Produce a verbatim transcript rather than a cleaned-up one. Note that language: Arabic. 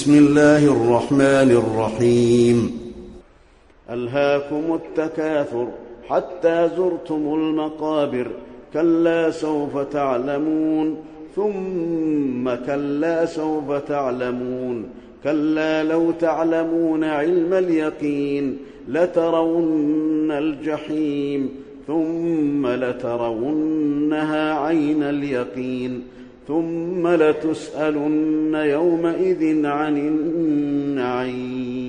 بسم الله الرحمن الرحيم ألهاكم التكاثر حتى زرتم المقابر كلا سوف تعلمون ثم كلا سوف تعلمون كلا لو تعلمون علم اليقين لترون الجحيم ثم لترونها عين اليقين ثم لتسألن يومئذ عن النعيم